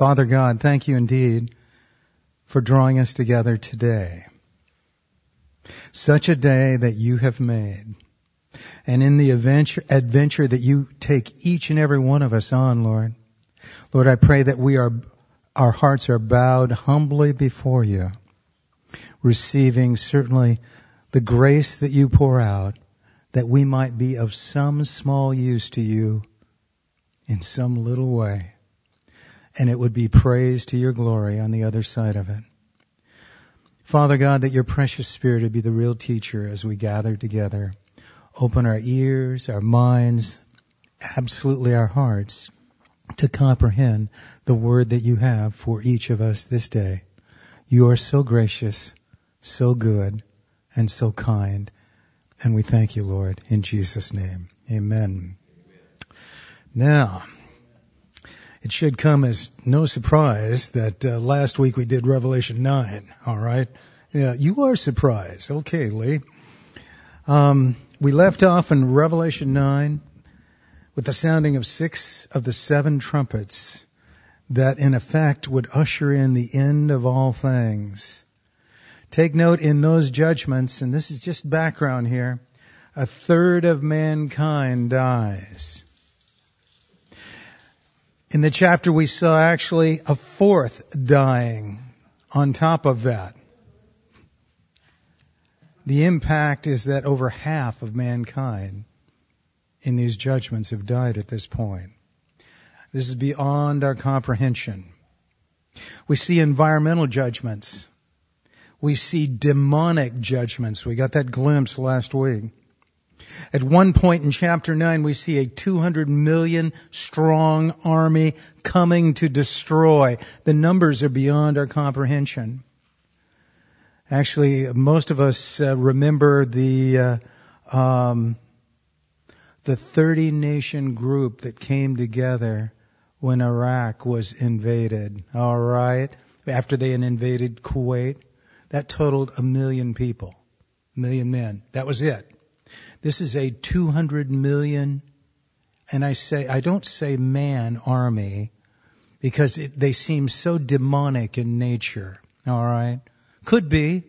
Father God, thank you indeed for drawing us together today. Such a day that you have made. And in the adventure that you take each and every one of us on, Lord. Lord, I pray that our hearts are bowed humbly before you, receiving certainly the grace that you pour out, that we might be of some small use to you in some little way. And it would be praise to your glory on the other side of it. Father God, that your precious Spirit would be the real teacher as we gather together. Open our ears, our minds, absolutely our hearts, to comprehend the word that you have for each of us this day. You are so gracious, so good, and so kind. And we thank you, Lord, in Jesus' name. Amen. Now, it should come as no surprise that last week we did Revelation 9, all right? Yeah, you are surprised. Okay, Lee. We left off in Revelation 9 with the sounding of 6 of the 7 trumpets that in effect would usher in the end of all things. Take note, in those judgments, and this is just background here, 1/3 of mankind dies. In the chapter we saw actually 1/4 dying on top of that. The impact is that over half of mankind in these judgments have died at this point. This is beyond our comprehension. We see environmental judgments. We see demonic judgments. We got that glimpse last week. At one point in chapter 9, we see a 200 million strong army coming to destroy. The numbers are beyond our comprehension. Actually, most of us remember the 30-nation group that came together when Iraq was invaded. All right, after they had invaded Kuwait, that totaled 1 million people, 1 million men. That was it. This is a 200 million, and I don't say man army because they seem so demonic in nature. All right. Could be.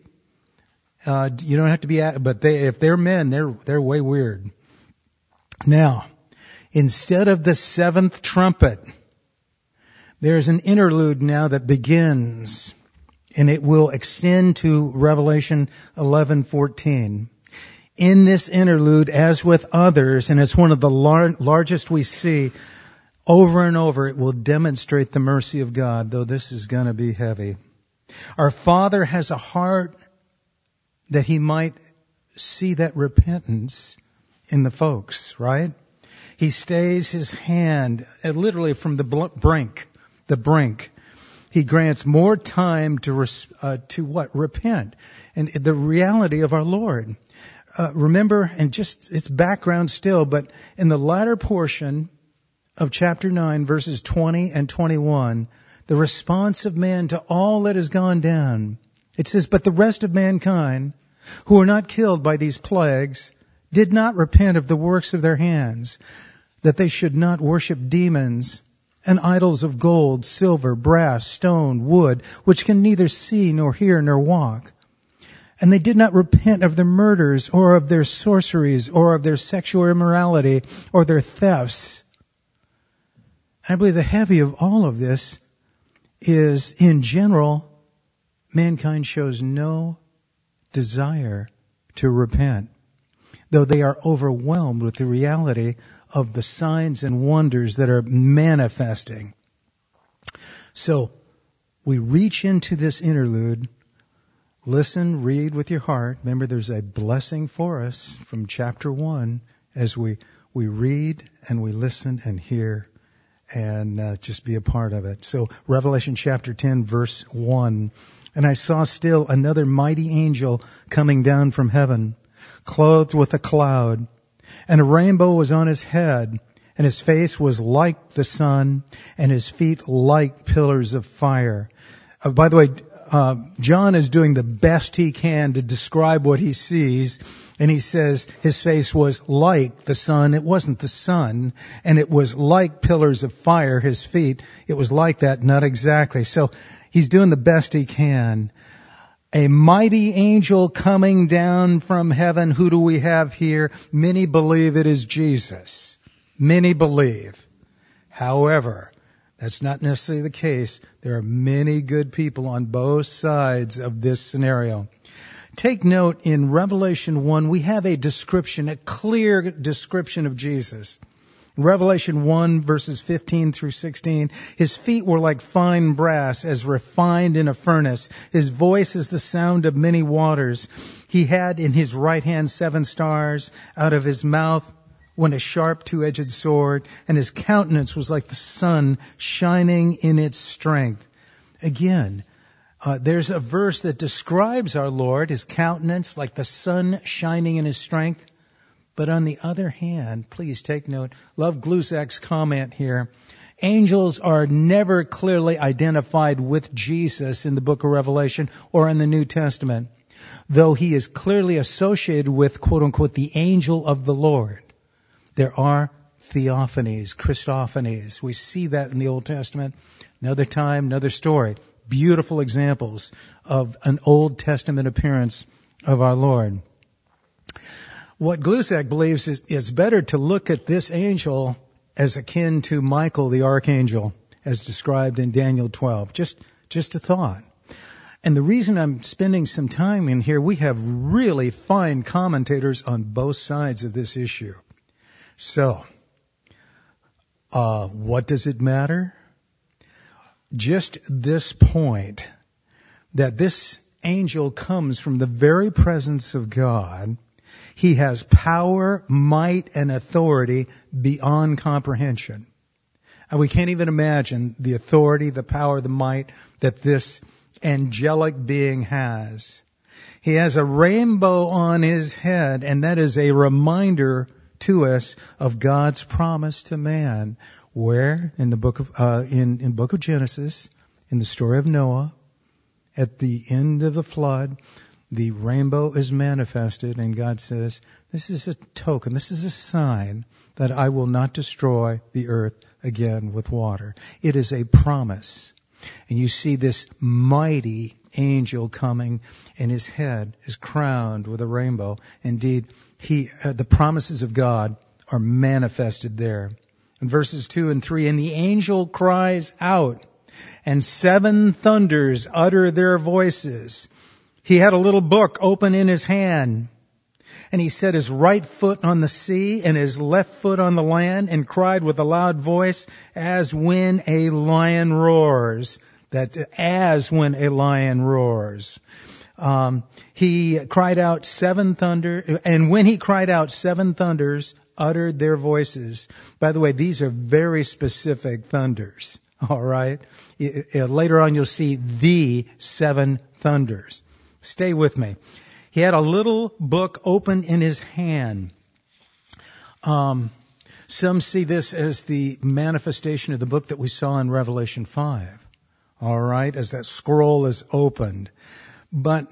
You don't have to be, but if they're men, they're way weird. Now, instead of the 7th trumpet, there's an interlude now that begins, and it will extend to Revelation 11:14. In this interlude, as with others, and it's one of the largest we see, over and over, it will demonstrate the mercy of God, though this is going to be heavy. Our Father has a heart that He might see that repentance in the folks, right? He stays His hand, literally from the brink. He grants more time to what? Repent. And the reality of our Lord. Remember, and just it's background still, but in the latter portion of chapter 9, verses 20 and 21, the response of man to all that has gone down. It says, but the rest of mankind, who were not killed by these plagues, did not repent of the works of their hands, that they should not worship demons and idols of gold, silver, brass, stone, wood, which can neither see nor hear nor walk. And they did not repent of their murders or of their sorceries or of their sexual immorality or their thefts. I believe the heavy of all of this is, in general, mankind shows no desire to repent, though they are overwhelmed with the reality of the signs and wonders that are manifesting. So, we reach into this interlude. Listen, read with your heart. Remember, there's a blessing for us from chapter 1 as we read and we listen and hear and just be a part of it. So, Revelation chapter 10, verse 1. And I saw still another mighty angel coming down from heaven, clothed with a cloud, and a rainbow was on his head, and his face was like the sun, and his feet like pillars of fire. By the way, John is doing the best he can to describe what he sees, and he says his face was like the sun. It wasn't the sun, and it was like pillars of fire, his feet. It was like that, not exactly. So he's doing the best he can. A mighty angel coming down from heaven. Who do we have here? Many believe it is Jesus. Many believe. However, that's not necessarily the case. There are many good people on both sides of this scenario. Take note, in Revelation 1, we have a description, a clear description of Jesus. Revelation 1, verses 15 through 16, his feet were like fine brass, as refined in a furnace. His voice is the sound of many waters. He had in his right hand 7 stars. Out of his mouth went a sharp two-edged sword, and his countenance was like the sun shining in its strength. Again, there's a verse that describes our Lord, his countenance, like the sun shining in his strength. But on the other hand, please take note, love Glusak's comment here. Angels are never clearly identified with Jesus in the book of Revelation or in the New Testament, though he is clearly associated with, quote unquote, the angel of the Lord. There are theophanies, Christophanies. We see that in the Old Testament. Another time, another story. Beautiful examples of an Old Testament appearance of our Lord. What Glusak believes is it's better to look at this angel as akin to Michael the archangel, as described in Daniel 12. Just a thought. And the reason I'm spending some time in here, we have really fine commentators on both sides of this issue. So, what does it matter? Just this point, that this angel comes from the very presence of God. He has power, might, and authority beyond comprehension. And we can't even imagine the authority, the power, the might that this angelic being has. He has a rainbow on his head, and that is a reminder to us of God's promise to man. Where? In the book of in book of Genesis, in the story of Noah, at the end of the flood, the rainbow is manifested, and God says, this is a token, this is a sign that I will not destroy the earth again with water. It is a promise. And you see this mighty angel coming, and his head is crowned with a rainbow. Indeed, the promises of God are manifested there. In verses 2 and 3, and the angel cries out, and 7 thunders utter their voices. He had a little book open in his hand, and he set his right foot on the sea and his left foot on the land, and cried with a loud voice, as when a lion roars. As when a lion roars. He cried out 7 thunder, and when he cried out, 7 thunders uttered their voices. By the way, these are very specific thunders. All right. Later on, you'll see the 7 thunders. Stay with me. He had a little book open in his hand. Some see this as the manifestation of the book that we saw in Revelation 5. All right, as that scroll is opened. But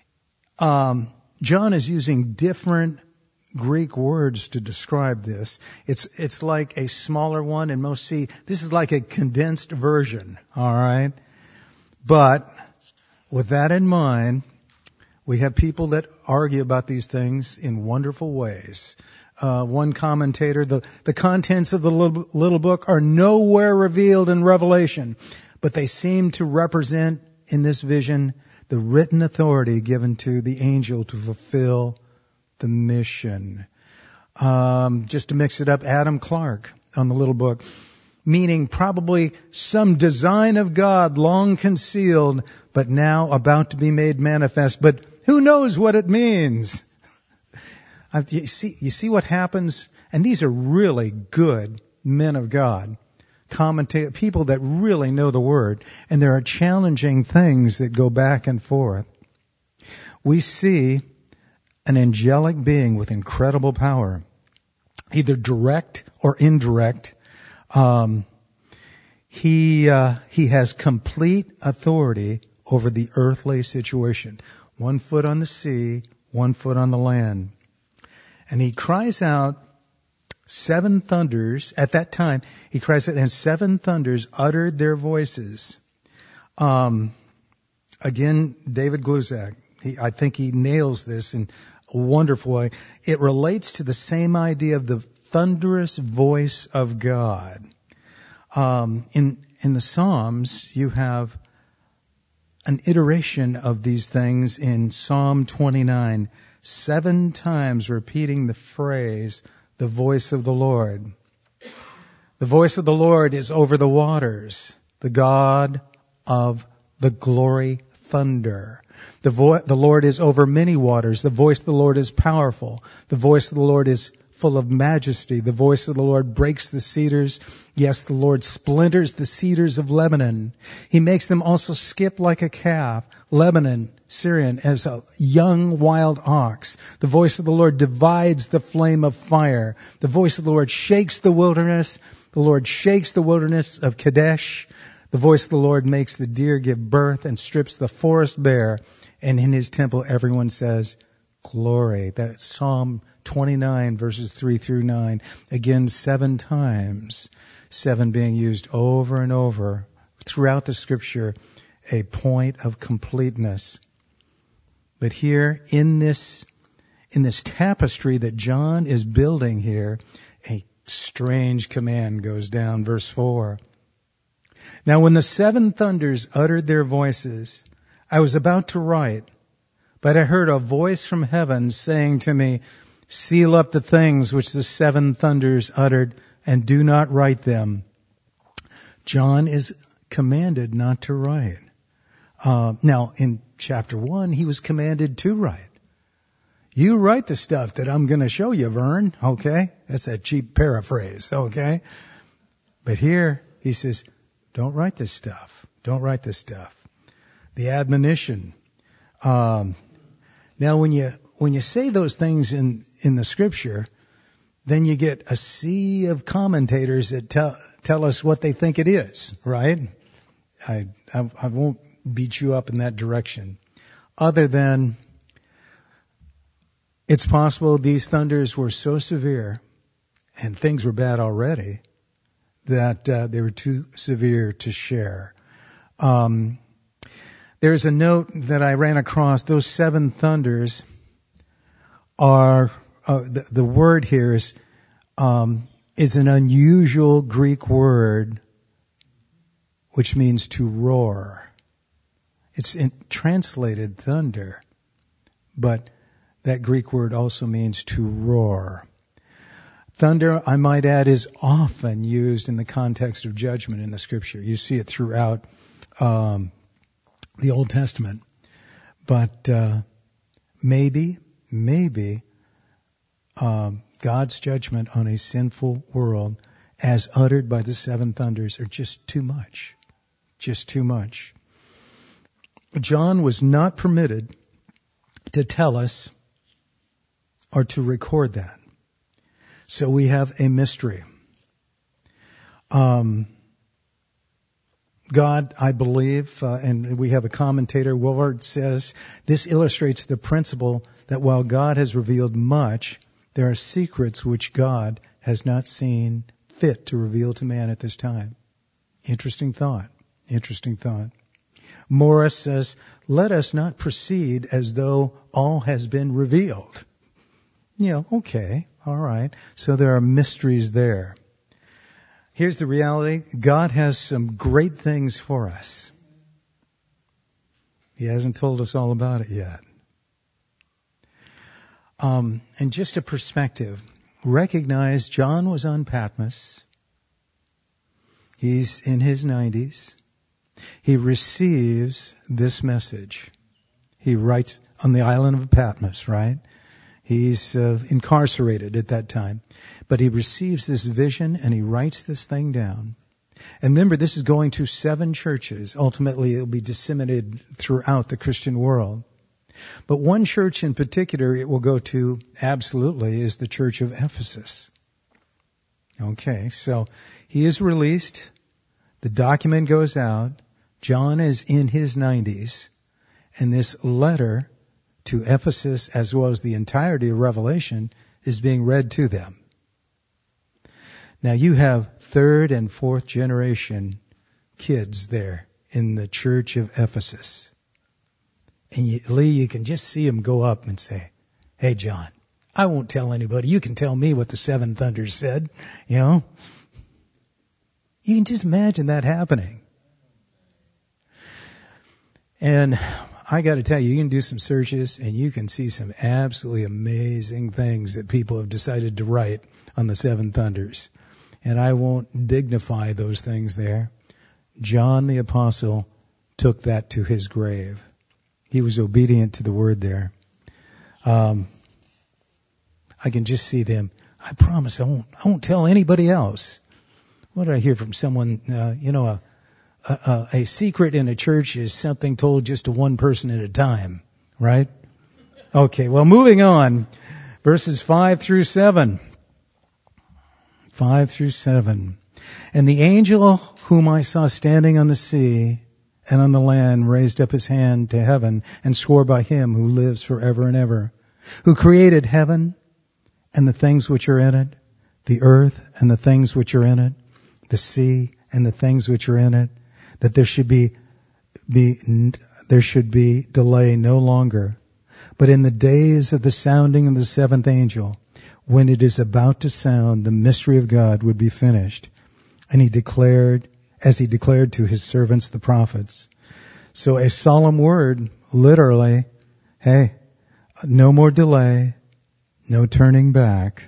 John is using different Greek words to describe this. It's like a smaller one, and most see this is like a condensed version. All right, but with that in mind, we have people that argue about these things in wonderful ways. One commentator, the contents of the little book are nowhere revealed in Revelation, but they seem to represent in this vision the written authority given to the angel to fulfill the mission. Just to mix it up, Adam Clark on the little book, meaning probably some design of God long concealed, but now about to be made manifest. But who knows what it means? You see what happens? And these are really good men of God, people that really know the Word. And there are challenging things that go back and forth. We see an angelic being with incredible power, either direct or indirect. He has complete authority over the earthly situation. 1 foot on the sea, 1 foot on the land. And he cries out 7 thunders. At that time, he cries out, and 7 thunders uttered their voices. Again, David Gluzak, I think he nails this in a wonderful way. It relates to the same idea of the thunderous voice of God. In the Psalms, you have an iteration of these things in Psalm 29, 7 times repeating the phrase, the voice of the Lord. The voice of the Lord is over the waters, the God of the glory thunder. The Lord is over many waters. The voice of the Lord is powerful. The voice of the Lord is full of majesty. The voice of the Lord breaks the cedars. Yes, the Lord splinters the cedars of Lebanon. He makes them also skip like a calf. Lebanon, Syrian, as a young wild ox. The voice of the Lord divides the flame of fire. The voice of the Lord shakes the wilderness. The Lord shakes the wilderness of Kadesh. The voice of the Lord makes the deer give birth and strips the forest bare. And in his temple everyone says, glory. That's Psalm 29 verses 3 through 9. Again, 7 times. 7 being used over and over throughout the scripture, a point of completeness. But here in this tapestry that John is building here, a strange command goes down. Verse 4. Now when the 7 thunders uttered their voices, I was about to write, but I heard a voice from heaven saying to me, seal up the things which the 7 thunders uttered and do not write them. John is commanded not to write. Now in chapter 1, he was commanded to write. You write the stuff that I'm going to show you, Vern. Okay? That's a cheap paraphrase. Okay? But here he says, don't write this stuff. Don't write this stuff. The admonition. Now when you say those things in the scripture, then you get a sea of commentators that tell us what they think it is, right? I won't beat you up in that direction. Other than it's possible these thunders were so severe and things were bad already that they were too severe to share. There's a note that I ran across. Those 7 thunders are, the word here is an unusual Greek word which means to roar. It's translated thunder, but that Greek word also means to roar. Thunder, I might add, is often used in the context of judgment in the scripture. You see it throughout the Old Testament. But maybe God's judgment on a sinful world as uttered by the 7 thunders are just too much. Just too much. John was not permitted to tell us or to record that. So we have a mystery. God, I believe, and we have a commentator, Willard says, this illustrates the principle that while God has revealed much, there are secrets which God has not seen fit to reveal to man at this time. Interesting thought. Interesting thought. Morris says, let us not proceed as though all has been revealed. Okay, all right. So there are mysteries there. Here's the reality. God has some great things for us. He hasn't told us all about it yet. And just a perspective. Recognize John was on Patmos. He's in his 90s. He receives this message. He writes on the island of Patmos, right? He's incarcerated at that time. But he receives this vision and he writes this thing down. And remember, this is going to 7 churches. Ultimately, it will be disseminated throughout the Christian world. But one church in particular it will go to absolutely is the church of Ephesus. Okay, so he is released. The document goes out. John is in his 90s, and this letter to Ephesus, as well as the entirety of Revelation, is being read to them. Now you have third and fourth generation kids there in the church of Ephesus. And Lee, you can just see them go up and say, "Hey, John, I won't tell anybody. You can tell me what the seven thunders said." You know? You can just imagine that happening. And I got to tell you, you can do some searches and you can see some absolutely amazing things that people have decided to write on the seven thunders. And I won't dignify those things there. John the Apostle took that to his grave. He was obedient to the word there. I can just see them. I promise I won't tell anybody else. What did I hear from someone? A secret in a church is something told just to one person at a time, right? Okay, well, moving on. Verses 5 through 7. 5 through 7. And the angel whom I saw standing on the sea and on the land raised up his hand to heaven and swore by him who lives forever and ever, who created heaven and the things which are in it, the earth and the things which are in it, the sea and the things which are in it, that there should be delay no longer. But in the days of the sounding of the seventh angel, when it is about to sound, the mystery of God would be finished. And he declared to his servants the prophets. So a solemn word, literally, hey, no more delay, no turning back.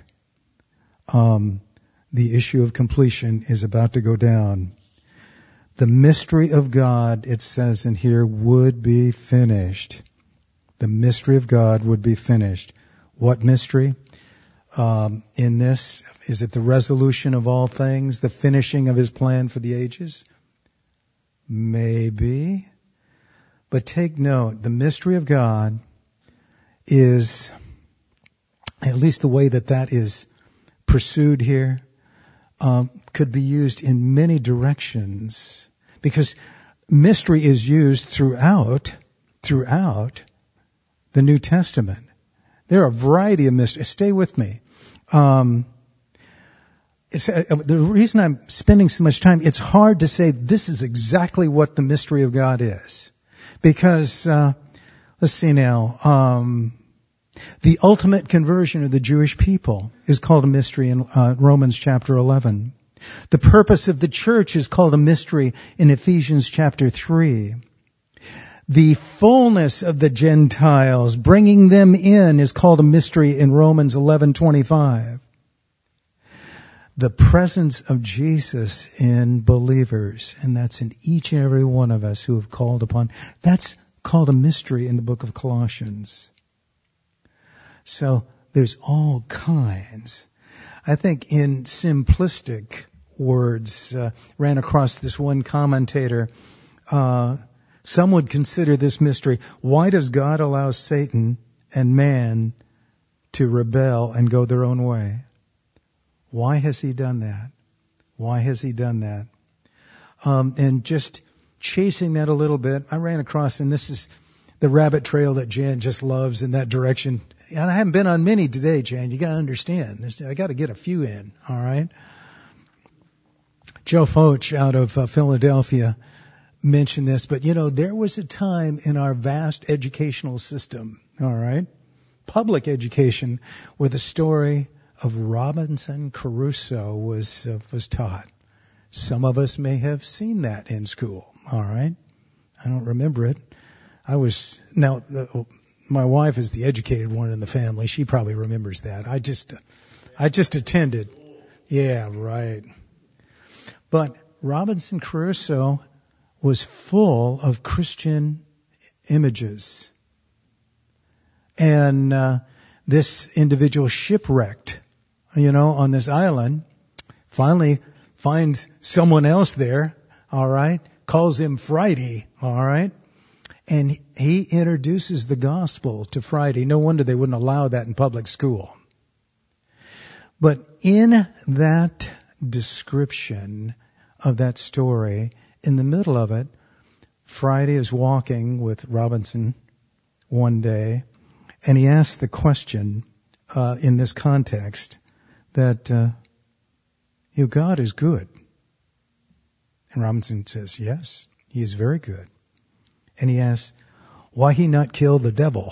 The issue of completion is about to go down. The mystery of God, it says in here, would be finished. The mystery of God would be finished. What mystery? In this, is it the resolution of all things, the finishing of his plan for the ages? Maybe. But take note, the mystery of God is, at least the way that is pursued here, could be used in many directions. Because mystery is used throughout the New Testament. There are a variety of mysteries. Stay with me. The reason I'm spending so much time, it's hard to say this is exactly what the mystery of God is. Because, let's see now, the ultimate conversion of the Jewish people is called a mystery in Romans chapter 11. The purpose of the church is called a mystery in Ephesians chapter 3. The fullness of the Gentiles, bringing them in, is called a mystery in Romans 11:25. The presence of Jesus in believers, and that's in each and every one of us who have called upon, that's called a mystery in the book of Colossians. So there's all kinds. I think in simplistic words, ran across this one commentator. Some would consider this mystery. Why does God allow Satan and man to rebel and go their own way? Why has he done that? Why has he done that? And just chasing that a little bit, I ran across, and this is the rabbit trail that Jan just loves in that direction. And I haven't been on many today, Jan. You got to understand. I got to get a few in, all right? Joe Foch out of Philadelphia mentioned this, but there was a time in our vast educational system, all right, public education, where the story of Robinson Crusoe was taught. Some of us may have seen that in school, all right? I don't remember it. My wife is the educated one in the family. She probably remembers that. I just attended. Yeah, right. But Robinson Crusoe was full of Christian images. And this individual shipwrecked, on this island, finally finds someone else there, all right, calls him Friday, all right, and he introduces the gospel to Friday. No wonder they wouldn't allow that in public school. But in that description of that story, in the middle of it, Friday is walking with Robinson one day, and he asked the question in this context that God is good. And Robinson says, yes, he is very good. And he asks, why he not kill the devil?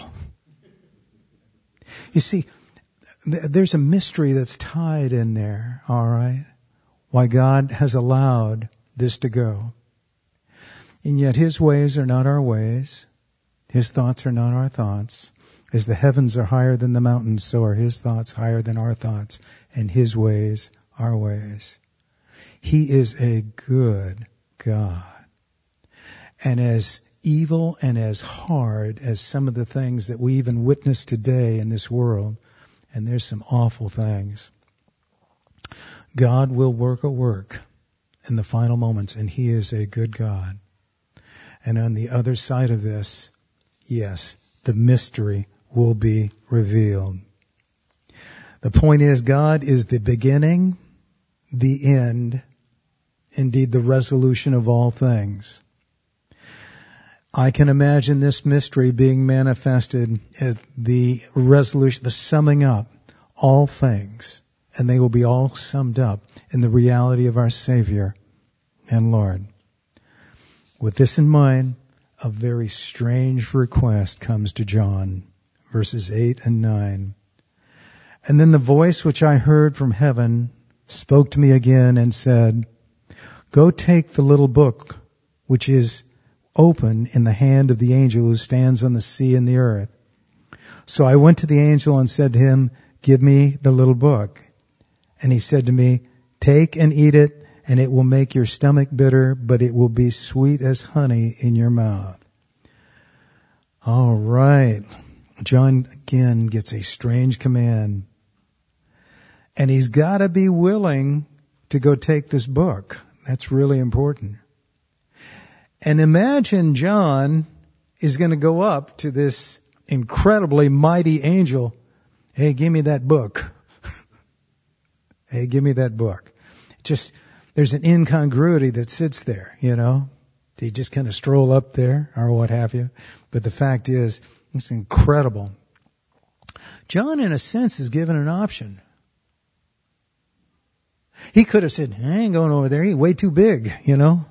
You see, there's a mystery that's tied in there, all right? Why God has allowed this to go. And yet his ways are not our ways. His thoughts are not our thoughts. As the heavens are higher than the mountains, so are his thoughts higher than our thoughts, and his ways our ways. He is a good God. And as evil and as hard as some of the things that we even witness today in this world, and there's some awful things, God will work a work in the final moments, and he is a good God. And on the other side of this, yes, the mystery will be revealed. The point is, God is the beginning, the end, indeed the resolution of all things. I can imagine this mystery being manifested as the resolution, the summing up, all things, and they will be all summed up in the reality of our Savior and Lord. With this in mind, a very strange request comes to John, verses 8 and 9. And then the voice which I heard from heaven spoke to me again and said, go take the little book which is open in the hand of the angel who stands on the sea and the earth. So I went to the angel and said to him, give me the little book. And he said to me, take and eat it, and it will make your stomach bitter, but it will be sweet as honey in your mouth. All right. John again gets a strange command. And he's got to be willing to go take this book. That's really important. And imagine John is going to go up to this incredibly mighty angel. Hey, give me that book. Hey, give me that book. Just, there's an incongruity that sits there, you know. They just kind of stroll up there or what have you. But the fact is, it's incredible. John, in a sense, is given an option. He could have said, I ain't going over there. He's way too big, you know.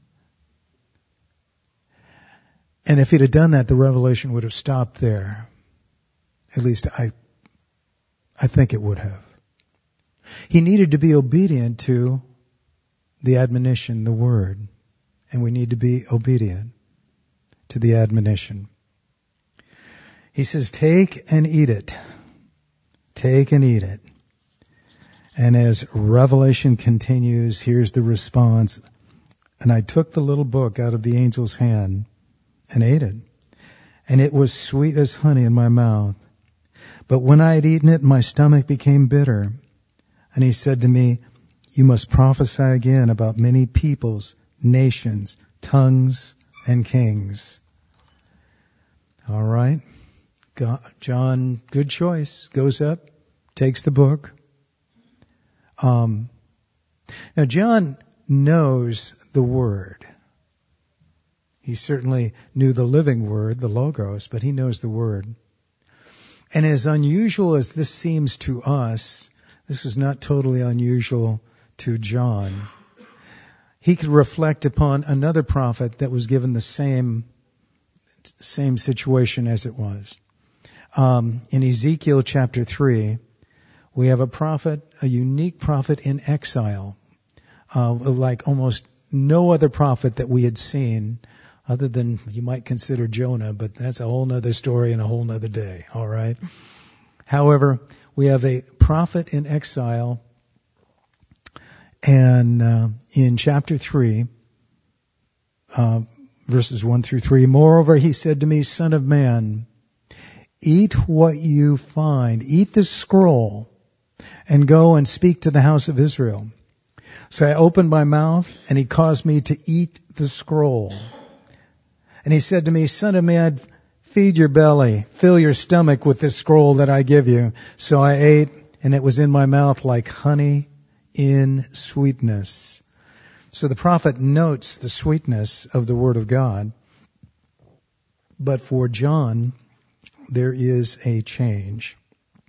And if he'd have done that, the revelation would have stopped there. At least I think it would have. He needed to be obedient to the admonition, the word. And we need to be obedient to the admonition. He says, take and eat it. Take and eat it. And as Revelation continues, here's the response. And I took the little book out of the angel's hand and ate it. And it was sweet as honey in my mouth. But when I had eaten it, my stomach became bitter. And he said to me, you must prophesy again about many peoples, nations, tongues, and kings. All right. John, good choice, goes up, takes the book. Now John knows the Word. He certainly knew the living Word, the Logos, but he knows the Word. And as unusual as this seems to us, this was not totally unusual to John. He could reflect upon another prophet that was given the same situation as it was. In Ezekiel chapter 3, we have a prophet, a unique prophet in exile, like almost no other prophet that we had seen, other than you might consider Jonah, but that's a whole nother story and a whole nother day, all right? However, we have a prophet in exile, and in chapter 3, verses 1 through 3, moreover, he said to me, Son of man, eat what you find, eat the scroll, and go and speak to the house of Israel. So I opened my mouth, and he caused me to eat the scroll. And he said to me, Son of man, feed your belly, fill your stomach with this scroll that I give you. So I ate, and it was in my mouth like honey in sweetness. So the prophet notes the sweetness of the Word of God. But for John, there is a change.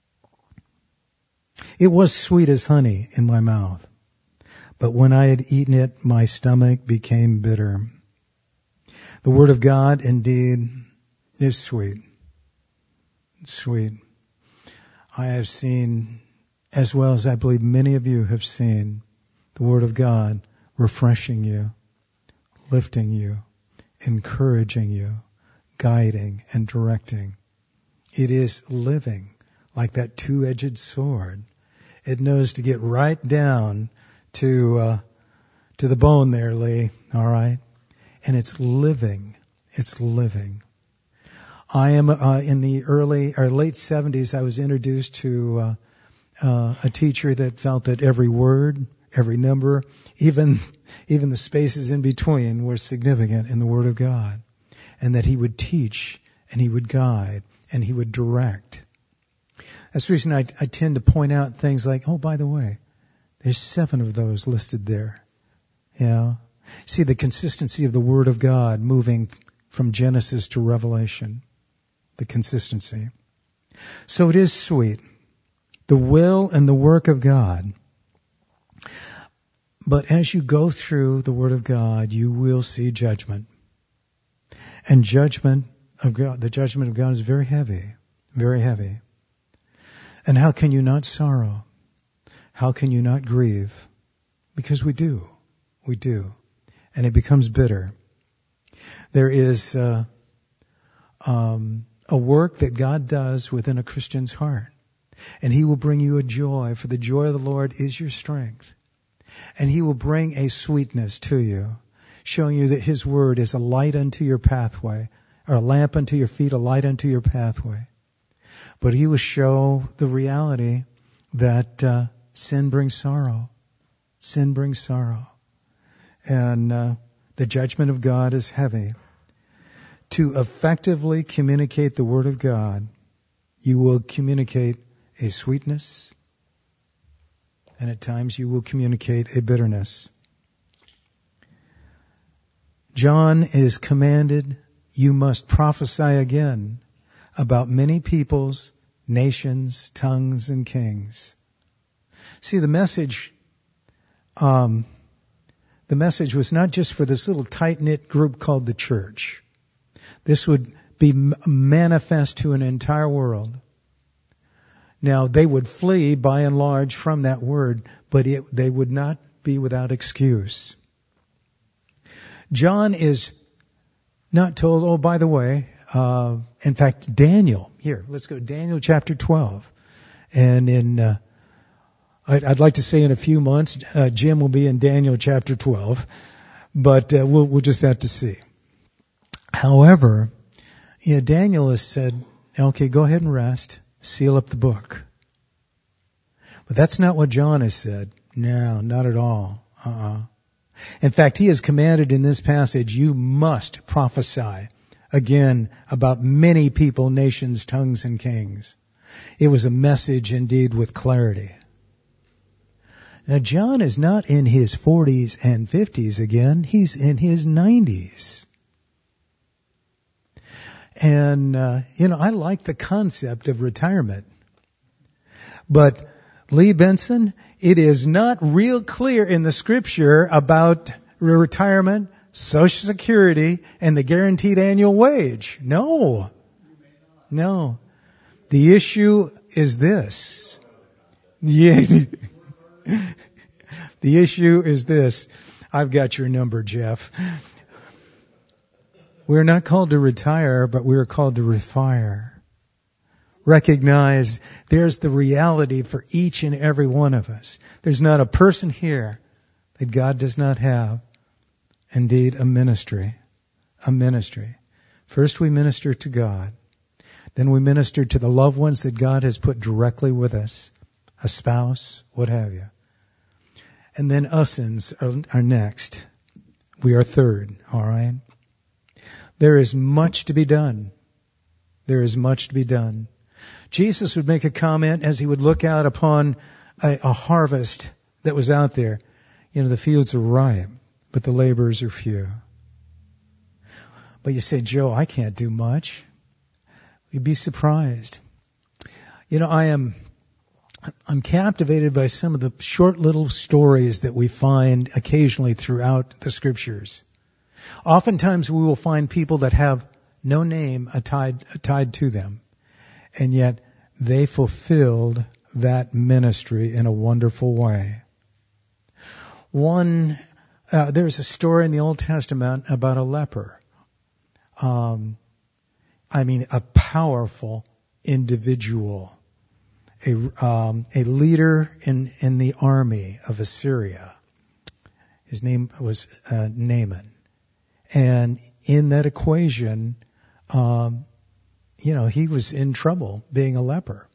It was sweet as honey in my mouth, but when I had eaten it, my stomach became bitter. The Word of God, indeed, is sweet. It's sweet. I have seen, as well as I believe many of you have seen, the Word of God refreshing you, lifting you, encouraging you, guiding and directing. It is living like that two-edged sword. It knows to get right down to the bone there, Lee. All right? And it's living. It's living. I am in the late 70s. I was introduced to a teacher that felt that every word, every number, even the spaces in between were significant in the Word of God, and that he would teach and he would guide and he would direct. That's the reason I tend to point out things like, oh, by the way, there's 7 of those listed there. Yeah. See the consistency of the Word of God moving from Genesis to Revelation. The consistency. So it is sweet. The will and the work of God. But as you go through the Word of God, you will see judgment. And judgment of God, the judgment of God is very heavy. Very heavy. And how can you not sorrow? How can you not grieve? Because we do. We do. And it becomes bitter. There is a work that God does within a Christian's heart. And He will bring you a joy, for the joy of the Lord is your strength. And He will bring a sweetness to you, showing you that His Word is a light unto your pathway, or a lamp unto your feet, a light unto your pathway. But He will show the reality that sin brings sorrow. Sin brings sorrow. And the judgment of God is heavy. To effectively communicate the Word of God, you will communicate a sweetness, and at times you will communicate a bitterness. John is commanded, you must prophesy again about many peoples, nations, tongues, and kings. See, the message was not just for this little tight-knit group called the church. This would be manifest to an entire world. Now, they would flee by and large from that word, but they would not be without excuse. John is not told, oh, by the way, in fact, Daniel, here, let's go, Daniel chapter 12. And I'd like to say in a few months, Jim will be in Daniel chapter 12, but we'll just have to see. However, Daniel has said, okay, go ahead and rest, seal up the book. But that's not what John has said. No, not at all. In fact, he has commanded in this passage, you must prophesy again about many people, nations, tongues, and kings. It was a message indeed with clarity. Now, John is not in his 40s and 50s again. He's in his 90s. And, I like the concept of retirement. But, Lee Benson, it is not real clear in the Scripture about retirement, Social Security, and the guaranteed annual wage. No. No. The issue is this. Yeah. The issue is this. I've got your number, Jeff. We're not called to retire, but we are called to refire. Recognize there's the reality for each and every one of us. There's not a person here that God does not have. Indeed, a ministry. A ministry. First we minister to God. Then we minister to the loved ones that God has put directly with us. A spouse, what have you. And then usins are next. We are third, all right? There is much to be done. There is much to be done. Jesus would make a comment as he would look out upon a harvest that was out there. The fields are ripe. but the laborers are few. But you say, Joe, I can't do much. You'd be surprised. You know, I'm captivated by some of the short little stories that we find occasionally throughout the scriptures. Oftentimes we will find people that have no name tied to them, and yet they fulfilled that ministry in a wonderful way. There's a story in the Old Testament about a leper. A powerful individual, a leader in the army of Assyria. His name was Naaman. And in that equation, he was in trouble being a leper.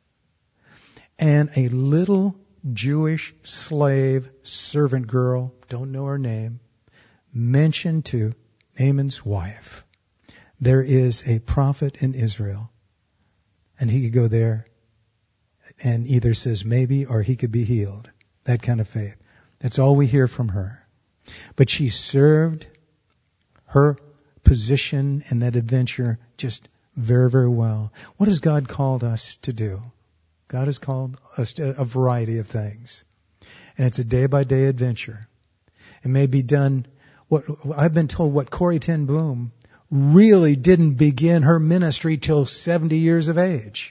And a little Jewish slave servant girl, don't know her name, mentioned to Naaman's wife, there is a prophet in Israel, and he could go there and either says maybe or he could be healed. That kind of faith. That's all we hear from her. But she served her position in that adventure just very, very well. What has God called us to do? God has called us to a variety of things. And it's a day-by-day adventure. It may be done, I've been told what Corrie ten Boom really didn't begin her ministry till 70 years of age.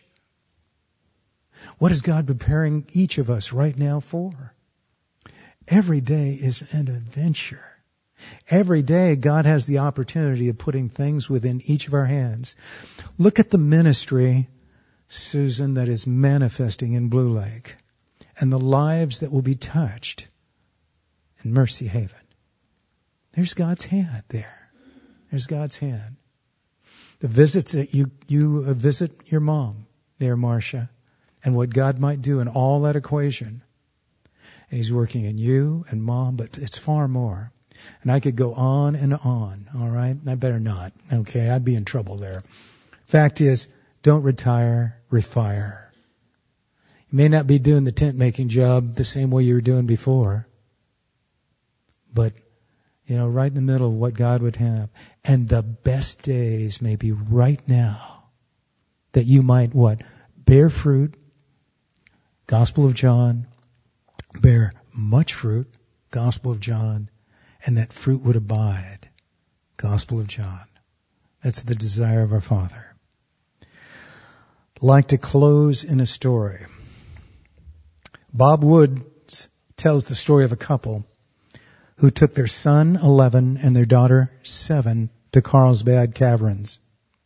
What is God preparing each of us right now for? Every day is an adventure. Every day God has the opportunity of putting things within each of our hands. Look at the ministry, Susan, that is manifesting in Blue Lake and the lives that will be touched in Mercy Haven. There's God's hand there. There's God's hand. The visits that you visit your mom there, Marcia, and what God might do in all that equation. And He's working in you and Mom, but it's far more. And I could go on and on, all right? I better not, okay? I'd be in trouble there. Fact is, don't retire, refire. You may not be doing the tent-making job the same way you were doing before, but, right in the middle of what God would have. And the best days may be right now that you might, bear fruit, Gospel of John, bear much fruit, Gospel of John, and that fruit would abide, Gospel of John. That's the desire of our Father. I'd like to close in a story. Bob Woods tells the story of a couple who took their son, 11, and their daughter, 7, to Carlsbad Caverns.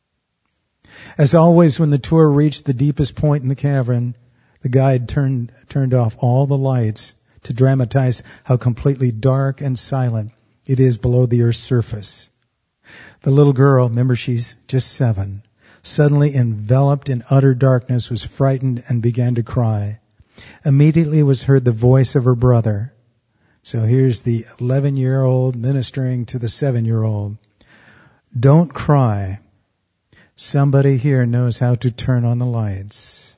As always, when the tour reached the deepest point in the cavern, the guide turned off all the lights to dramatize how completely dark and silent it is below the earth's surface. The little girl, remember she's just 7, suddenly enveloped in utter darkness, was frightened and began to cry. Immediately was heard the voice of her brother. So here's the 11-year-old ministering to the 7-year-old. Don't cry. Somebody here knows how to turn on the lights.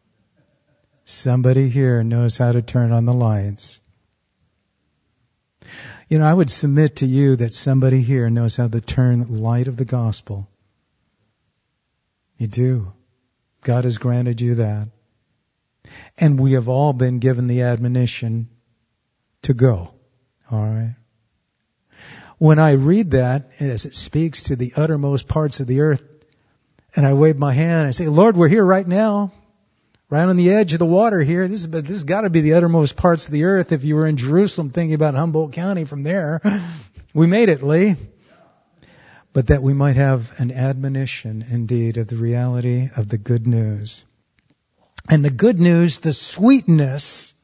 Somebody here knows how to turn on the lights. I would submit to you that somebody here knows how to turn the light of the gospel. You do. God has granted you that. And we have all been given the admonition to go. All right? When I read that, as it speaks to the uttermost parts of the earth, and I wave my hand, I say, Lord, we're here right now. Right on the edge of the water here. This has got to be the uttermost parts of the earth. If you were in Jerusalem thinking about Humboldt County from there, we made it, Lee. But that we might have an admonition indeed of the reality of the good news. And the good news, the sweetness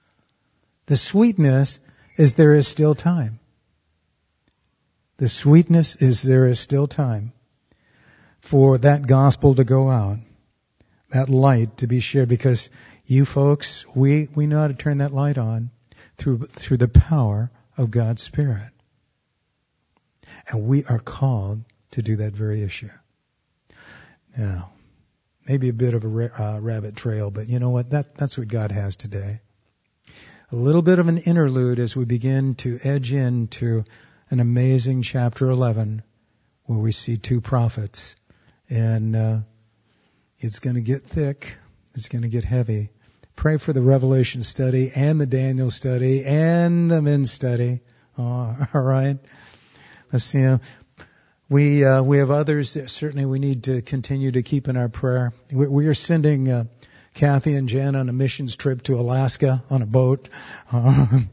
is there is still time. The sweetness is there is still time for that gospel to go out. That light to be shared, because you folks, we know how to turn that light on through the power of God's Spirit. And we are called to do that very issue. Now, maybe a bit of a rabbit trail, but you know what? That's what God has today. A little bit of an interlude as we begin to edge into an amazing chapter 11 where we see two prophets. And it's going to get thick. It's going to get heavy. Pray for the Revelation study and the Daniel study and the men's study. All right. Let's see. We have others that certainly we need to continue to keep in our prayer. We are sending Kathy and Jen on a missions trip to Alaska on a boat. And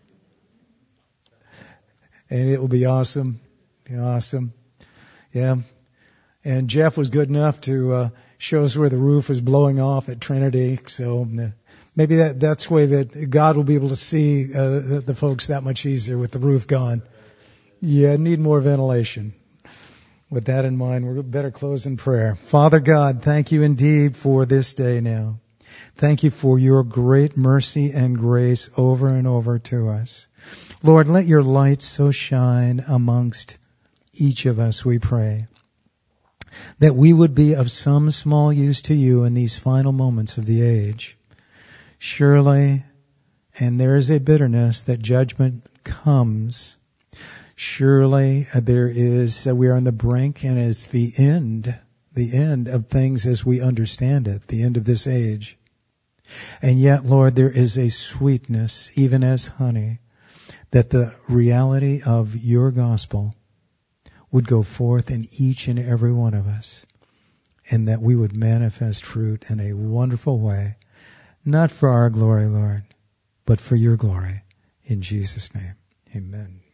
it will be awesome. Awesome. Yeah. And Jeff was good enough to show us where the roof is blowing off at Trinity. So maybe that's the way that God will be able to see the folks that much easier with the roof gone. Yeah, need more ventilation. With that in mind, we're better close in prayer. Father God, thank you indeed for this day now. Thank you for your great mercy and grace over and over to us. Lord, let your light so shine amongst each of us, we pray, that we would be of some small use to you in these final moments of the age. Surely, and there is a bitterness that judgment comes. Surely there is, we are on the brink, and it's the end of things as we understand it, the end of this age. And yet, Lord, there is a sweetness, even as honey, that the reality of your gospel would go forth in each and every one of us, and that we would manifest fruit in a wonderful way, not for our glory, Lord, but for your glory. In Jesus' name, amen.